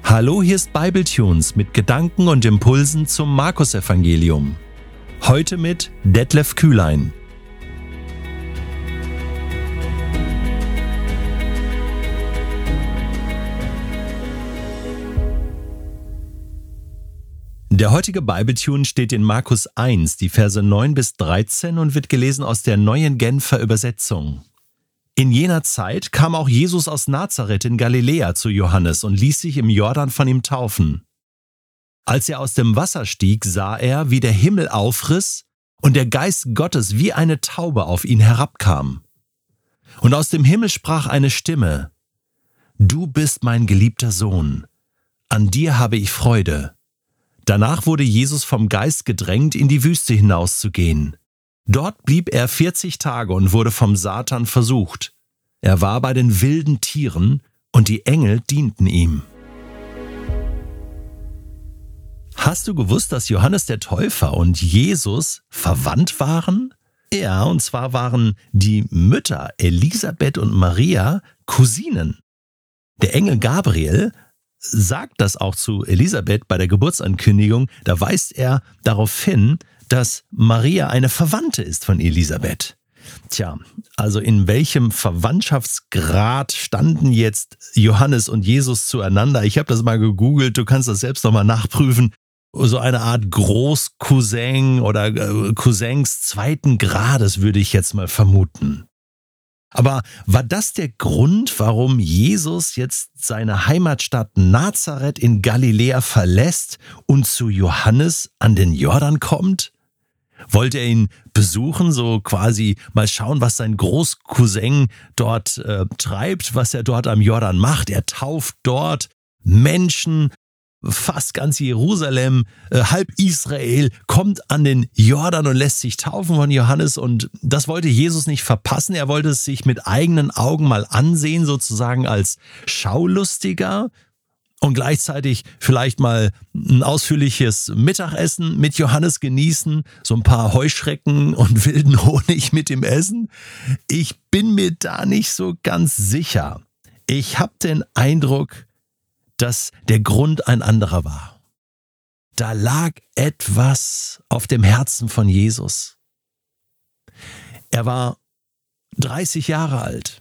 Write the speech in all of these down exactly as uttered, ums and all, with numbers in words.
Hallo, hier ist Bibletunes mit Gedanken und Impulsen zum Markus-Evangelium. Heute mit Detlef Kühlein. Der heutige Bibletune steht in Markus eins, die Verse neun bis dreizehn und wird gelesen aus der Neuen Genfer Übersetzung. In jener Zeit kam auch Jesus aus Nazareth in Galiläa zu Johannes und ließ sich im Jordan von ihm taufen. Als er aus dem Wasser stieg, sah er, wie der Himmel aufriss und der Geist Gottes wie eine Taube auf ihn herabkam. Und aus dem Himmel sprach eine Stimme: Du bist mein geliebter Sohn, an dir habe ich Freude. Danach wurde Jesus vom Geist gedrängt, in die Wüste hinauszugehen. Dort blieb er vierzig Tage und wurde vom Satan versucht. Er war bei den wilden Tieren und die Engel dienten ihm. Hast du gewusst, dass Johannes der Täufer und Jesus verwandt waren? Ja, und zwar waren die Mütter Elisabeth und Maria Cousinen. Der Engel Gabriel sagt das auch zu Elisabeth bei der Geburtsankündigung. Da weist er darauf hin, dass Maria eine Verwandte ist von Elisabeth. Tja, also in welchem Verwandtschaftsgrad standen jetzt Johannes und Jesus zueinander? Ich habe das mal gegoogelt, du kannst das selbst nochmal nachprüfen. So eine Art Großcousin oder Cousins zweiten Grades würde ich jetzt mal vermuten. Aber war das der Grund, warum Jesus jetzt seine Heimatstadt Nazareth in Galiläa verlässt und zu Johannes an den Jordan kommt? Wollte er ihn besuchen, so quasi mal schauen, was sein Großcousin dort äh, treibt, was er dort am Jordan macht? Er tauft dort Menschen, fast ganz Jerusalem, äh, halb Israel, kommt an den Jordan und lässt sich taufen von Johannes. Und das wollte Jesus nicht verpassen. Er wollte es sich mit eigenen Augen mal ansehen, sozusagen als Schaulustiger. Und gleichzeitig vielleicht mal ein ausführliches Mittagessen mit Johannes genießen, so ein paar Heuschrecken und wilden Honig mit ihm essen. Ich bin mir da nicht so ganz sicher. Ich habe den Eindruck, dass der Grund ein anderer war. Da lag etwas auf dem Herzen von Jesus. Er war dreißig Jahre alt.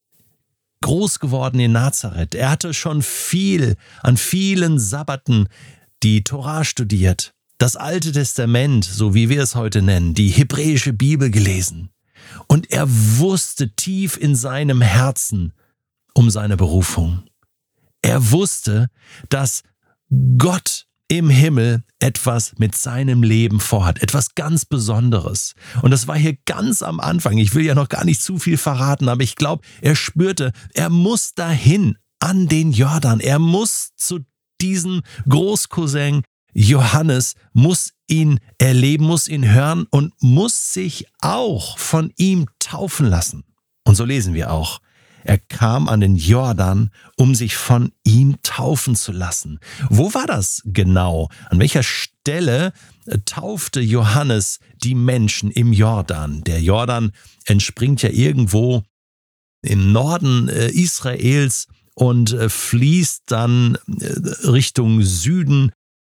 Groß geworden in Nazareth. Er hatte schon viel, an vielen Sabbaten die Tora studiert, das Alte Testament, so wie wir es heute nennen, die hebräische Bibel gelesen. Und er wusste tief in seinem Herzen um seine Berufung. Er wusste, dass Gott im Himmel etwas mit seinem Leben vorhat, etwas ganz Besonderes. Und das war hier ganz am Anfang. Ich will ja noch gar nicht zu viel verraten, aber ich glaube, er spürte, er muss dahin an den Jordan. Er muss zu diesem Großcousin Johannes, muss ihn erleben, muss ihn hören und muss sich auch von ihm taufen lassen. Und so lesen wir auch. Er kam an den Jordan, um sich von ihm taufen zu lassen. Wo war das genau? An welcher Stelle taufte Johannes die Menschen im Jordan? Der Jordan entspringt ja irgendwo im Norden Israels und fließt dann Richtung Süden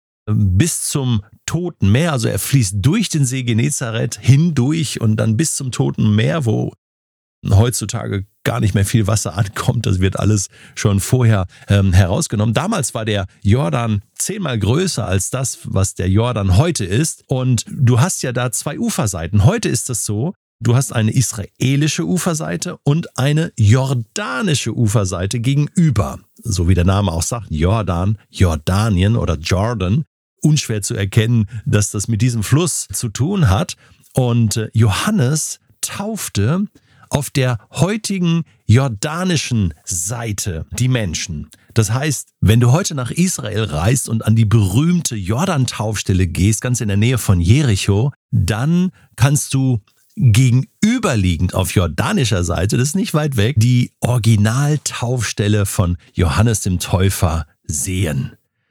bis zum Toten Meer. Also er fließt durch den See Genezareth hindurch und dann bis zum Toten Meer, wo heutzutage gar nicht mehr viel Wasser ankommt. Das wird alles schon vorher ähm, herausgenommen. Damals war der Jordan zehnmal größer als das, was der Jordan heute ist. Und du hast ja da zwei Uferseiten. Heute ist es so, du hast eine israelische Uferseite und eine jordanische Uferseite gegenüber. So wie der Name auch sagt, Jordan, Jordanien oder Jordan. Unschwer zu erkennen, dass das mit diesem Fluss zu tun hat. Und Johannes taufte auf der heutigen jordanischen Seite die Menschen. Das heißt, wenn du heute nach Israel reist und an die berühmte Jordan-Taufstelle gehst, ganz in der Nähe von Jericho, dann kannst du gegenüberliegend auf jordanischer Seite, das ist nicht weit weg, die Original-Taufstelle von Johannes dem Täufer sehen.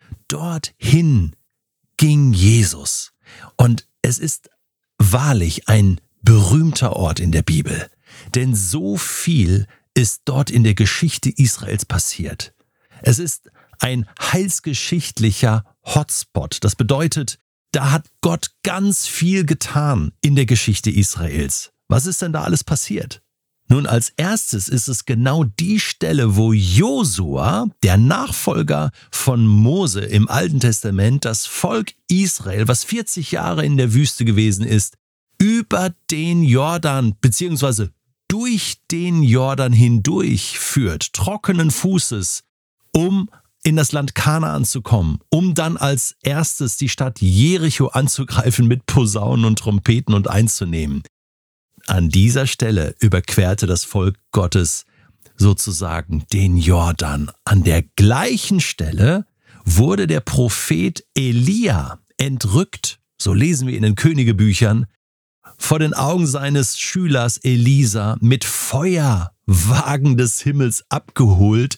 Dorthin ging Jesus. Und es ist wahrlich ein berühmter Ort in der Bibel. Denn so viel ist dort in der Geschichte Israels passiert. Es ist ein heilsgeschichtlicher Hotspot. Das bedeutet, da hat Gott ganz viel getan in der Geschichte Israels. Was ist denn da alles passiert? Nun, als erstes ist es genau die Stelle, wo Josua, der Nachfolger von Mose im Alten Testament, das Volk Israel, was vierzig Jahre in der Wüste gewesen ist, über den Jordan bzw. durch den Jordan hindurch führt, trockenen Fußes, um in das Land Kanaan zu kommen, um dann als erstes die Stadt Jericho anzugreifen mit Posaunen und Trompeten und einzunehmen. An dieser Stelle überquerte das Volk Gottes sozusagen den Jordan. An der gleichen Stelle wurde der Prophet Elia entrückt, so lesen wir in den Königebüchern, vor den Augen seines Schülers Elisa mit Feuerwagen des Himmels abgeholt,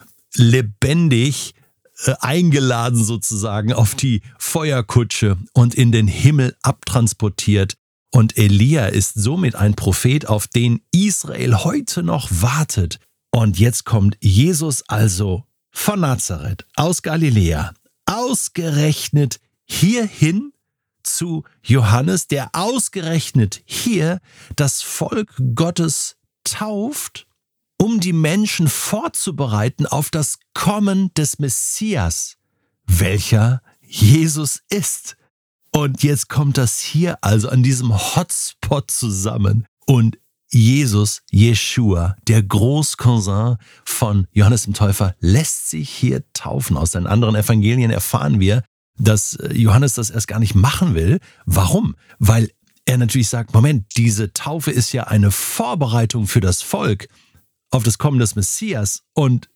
lebendig äh, eingeladen sozusagen auf die Feuerkutsche und in den Himmel abtransportiert. Und Elia ist somit ein Prophet, auf den Israel heute noch wartet. Und jetzt kommt Jesus also von Nazareth aus Galiläa, ausgerechnet hierhin zu Johannes, der ausgerechnet hier das Volk Gottes tauft, um die Menschen vorzubereiten auf das Kommen des Messias, welcher Jesus ist. Und jetzt kommt das hier also an diesem Hotspot zusammen. Und Jesus, Jeschua, der Großcousin von Johannes dem Täufer, lässt sich hier taufen. Aus den anderen Evangelien erfahren wir, dass Johannes das erst gar nicht machen will. Warum? Weil er natürlich sagt, Moment, diese Taufe ist ja eine Vorbereitung für das Volk auf das Kommen des Messias. Und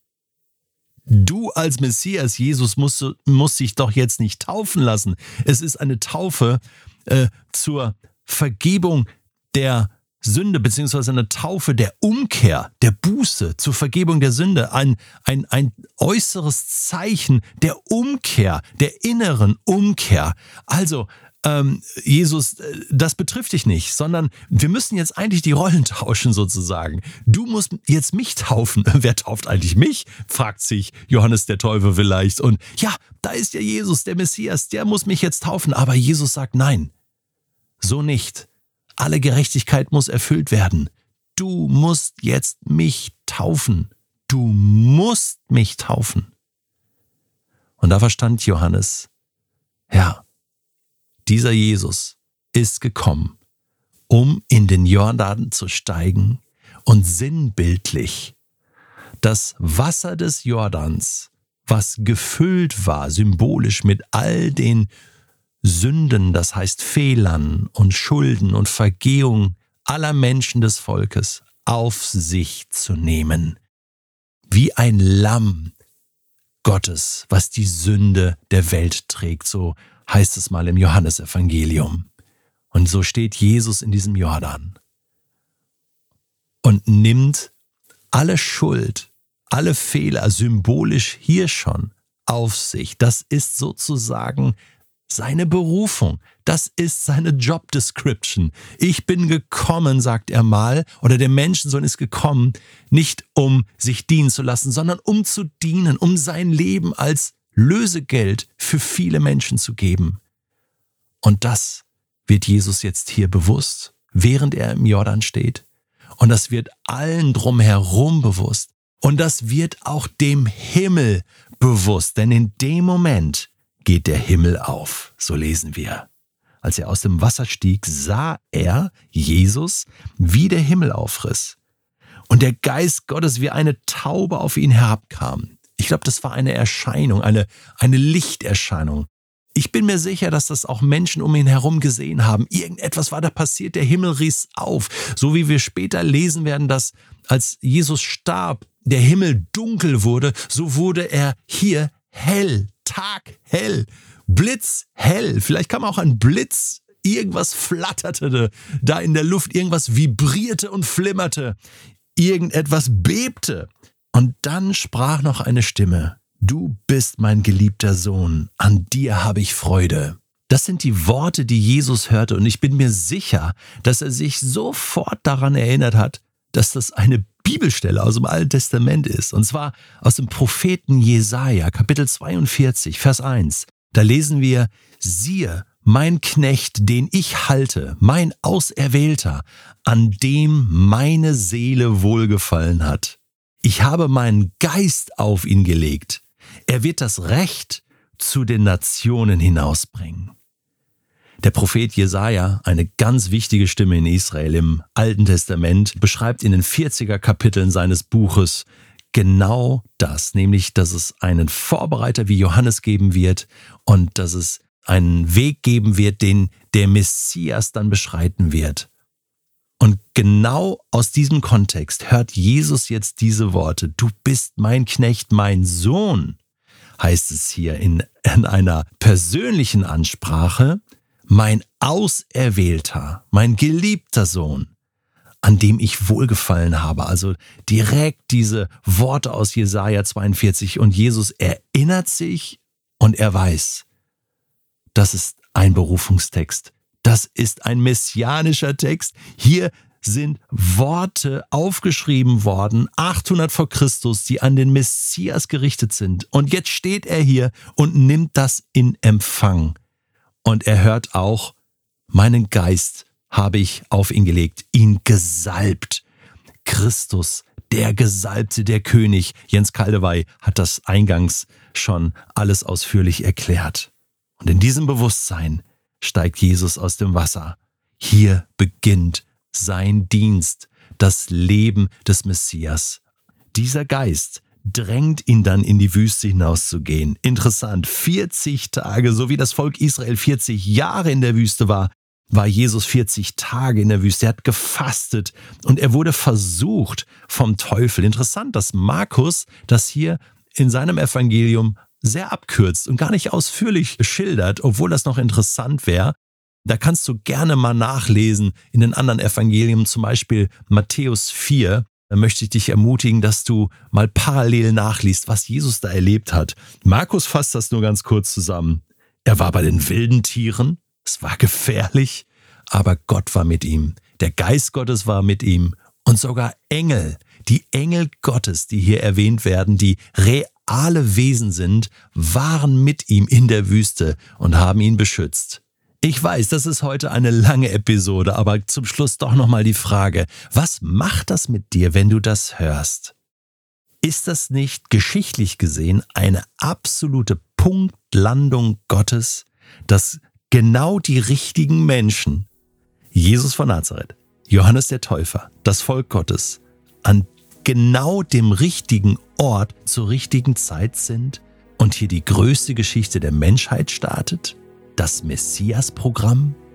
du als Messias, Jesus, musst, musst dich doch jetzt nicht taufen lassen. Es ist eine Taufe äh, zur Vergebung der Sünde, beziehungsweise eine Taufe der Umkehr, der Buße, zur Vergebung der Sünde. Ein, ein, ein äußeres Zeichen der Umkehr, der inneren Umkehr. Also, ähm, Jesus, das betrifft dich nicht, sondern wir müssen jetzt eigentlich die Rollen tauschen sozusagen. Du musst jetzt mich taufen. Wer tauft eigentlich mich? Fragt sich Johannes der Täufer vielleicht. Und ja, da ist ja Jesus, der Messias, der muss mich jetzt taufen. Aber Jesus sagt, nein, so nicht. Alle Gerechtigkeit muss erfüllt werden. Du musst jetzt mich taufen. Du musst mich taufen. Und da verstand Johannes, ja, dieser Jesus ist gekommen, um in den Jordan zu steigen und sinnbildlich das Wasser des Jordans, was gefüllt war, symbolisch mit all den Sünden, das heißt Fehlern und Schulden und Vergehung aller Menschen des Volkes, auf sich zu nehmen. Wie ein Lamm Gottes, was die Sünde der Welt trägt, so heißt es mal im Johannesevangelium. Und so steht Jesus in diesem Jordan und nimmt alle Schuld, alle Fehler symbolisch hier schon auf sich. Das ist sozusagen seine Berufung, das ist seine Job Description. Ich bin gekommen, sagt er mal, oder der Menschensohn ist gekommen, nicht um sich dienen zu lassen, sondern um zu dienen, um sein Leben als Lösegeld für viele Menschen zu geben. Und das wird Jesus jetzt hier bewusst, während er im Jordan steht. Und das wird allen drumherum bewusst. Und das wird auch dem Himmel bewusst, denn in dem Moment geht der Himmel auf, so lesen wir. Als er aus dem Wasser stieg, sah er, Jesus, wie der Himmel aufriss. Und der Geist Gottes wie eine Taube auf ihn herabkam. Ich glaube, das war eine Erscheinung, eine, eine Lichterscheinung. Ich bin mir sicher, dass das auch Menschen um ihn herum gesehen haben. Irgendetwas war da passiert, der Himmel riss auf. So wie wir später lesen werden, dass als Jesus starb, der Himmel dunkel wurde, so wurde er hier hell, taghell, blitzhell. Vielleicht kam auch ein Blitz, irgendwas flatterte da in der Luft, irgendwas vibrierte und flimmerte, irgendetwas bebte. Und dann sprach noch eine Stimme, du bist mein geliebter Sohn, an dir habe ich Freude. Das sind die Worte, die Jesus hörte und ich bin mir sicher, dass er sich sofort daran erinnert hat, dass das eine Bibelstelle aus dem Alten Testament ist. Und zwar aus dem Propheten Jesaja, Kapitel zweiundvierzig, Vers eins. Da lesen wir: Siehe, mein Knecht, den ich halte, mein Auserwählter, an dem meine Seele wohlgefallen hat. Ich habe meinen Geist auf ihn gelegt. Er wird das Recht zu den Nationen hinausbringen. Der Prophet Jesaja, eine ganz wichtige Stimme in Israel im Alten Testament, beschreibt in den vierziger Kapiteln seines Buches genau das, nämlich, dass es einen Vorbereiter wie Johannes geben wird und dass es einen Weg geben wird, den der Messias dann beschreiten wird. Und genau aus diesem Kontext hört Jesus jetzt diese Worte: Du bist mein Knecht, mein Sohn, heißt es hier in, in einer persönlichen Ansprache, mein Auserwählter, mein geliebter Sohn, an dem ich wohlgefallen habe. Also direkt diese Worte aus Jesaja zweiundvierzig. Und Jesus erinnert sich und er weiß, das ist ein Berufungstext. Das ist ein messianischer Text. Hier sind Worte aufgeschrieben worden, achthundert vor Christus, die an den Messias gerichtet sind. Und jetzt steht er hier und nimmt das in Empfang. Und er hört auch: Meinen Geist habe ich auf ihn gelegt, ihn gesalbt. Christus, der Gesalbte, der König. Jens Kaldewey hat das eingangs schon alles ausführlich erklärt. Und in diesem Bewusstsein steigt Jesus aus dem Wasser. Hier beginnt sein Dienst, das Leben des Messias. Dieser Geist drängt ihn dann in die Wüste hinauszugehen. Interessant, vierzig Tage, so wie das Volk Israel vierzig Jahre in der Wüste war, war Jesus vierzig Tage in der Wüste. Er hat gefastet und er wurde versucht vom Teufel. Interessant, dass Markus das hier in seinem Evangelium sehr abkürzt und gar nicht ausführlich schildert, obwohl das noch interessant wäre. Da kannst du gerne mal nachlesen in den anderen Evangelien, zum Beispiel Matthäus vier. Da möchte ich dich ermutigen, dass du mal parallel nachliest, was Jesus da erlebt hat. Markus fasst das nur ganz kurz zusammen. Er war bei den wilden Tieren, es war gefährlich, aber Gott war mit ihm. Der Geist Gottes war mit ihm und sogar Engel, die Engel Gottes, die hier erwähnt werden, die reale Wesen sind, waren mit ihm in der Wüste und haben ihn beschützt. Ich weiß, das ist heute eine lange Episode, aber zum Schluss doch nochmal die Frage: Was macht das mit dir, wenn du das hörst? Ist das nicht geschichtlich gesehen eine absolute Punktlandung Gottes, dass genau die richtigen Menschen, Jesus von Nazareth, Johannes der Täufer, das Volk Gottes, an genau dem richtigen Ort zur richtigen Zeit sind und hier die größte Geschichte der Menschheit startet? Das Messias-Programm?